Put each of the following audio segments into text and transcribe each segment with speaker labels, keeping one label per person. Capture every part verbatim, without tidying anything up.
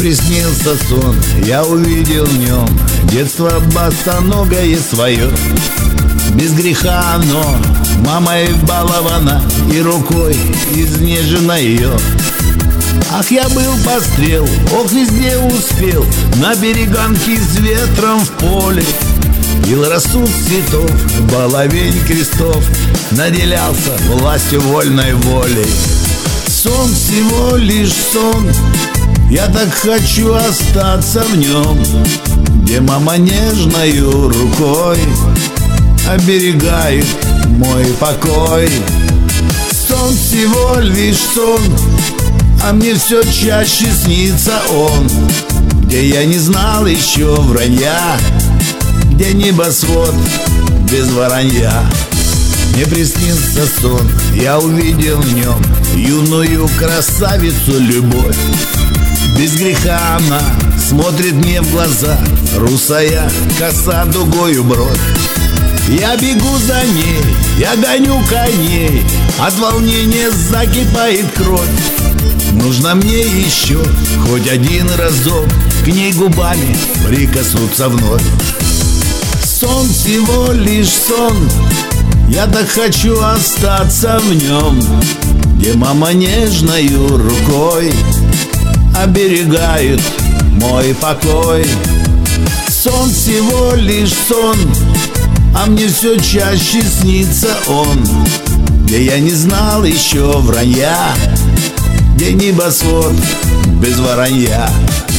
Speaker 1: приснился сон, я увидел в нем детство босоногое свое. Без греха оно, мамой балована и рукой изнежена ее. Ах, я был пострел, ох, везде успел, на береганке с ветром в поле. Пил рассуд цветов, баловень крестов, наделялся властью вольной волей. Сон всего лишь сон, я так хочу остаться в нем, где мама нежною рукой оберегает мой покой. Сон всего лишь сон, а мне все чаще снится он, где я не знал еще вранья, где небосвод без воронья. Мне приснился сон, я увидел в нем юную красавицу любовь. Без греха она смотрит мне в глаза, русая коса дугою бровь. Я бегу за ней, я гоню коней, от волнения закипает кровь. Нужно мне еще хоть один разок к ней губами прикоснуться вновь. Сон всего лишь сон, я так хочу остаться в нем, где мама нежною рукой оберегает мой покой. Сон всего лишь сон, а мне все чаще снится он, где я не знал еще вранья, где небосвод без воронья.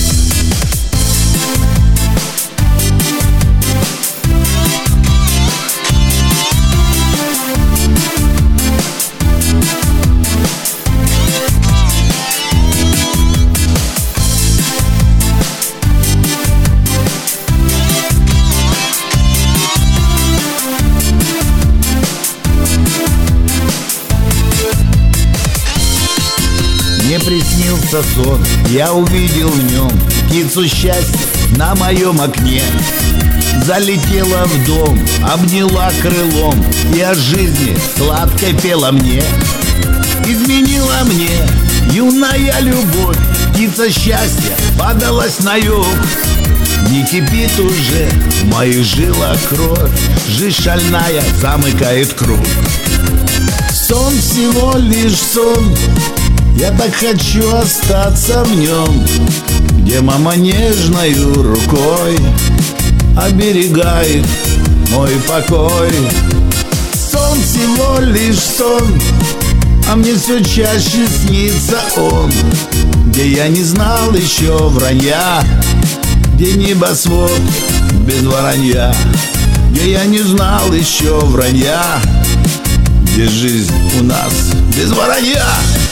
Speaker 1: Мне приснился сон, я увидел в нем птицу счастья на моем окне. Залетела в дом, обняла крылом и о жизни сладко пела мне. Изменила мне юная любовь, птица счастья подалась на юг. Не кипит уже в моих жилах кровь, жизнь шальная замыкает круг. Сон всего лишь сон, я так хочу остаться в нем, где мама нежною рукой оберегает мой покой. Сон всего лишь сон, а мне все чаще снится он, где я не знал еще вранья, где небосвод без воронья, где я не знал еще вранья, где жизнь у нас без воронья.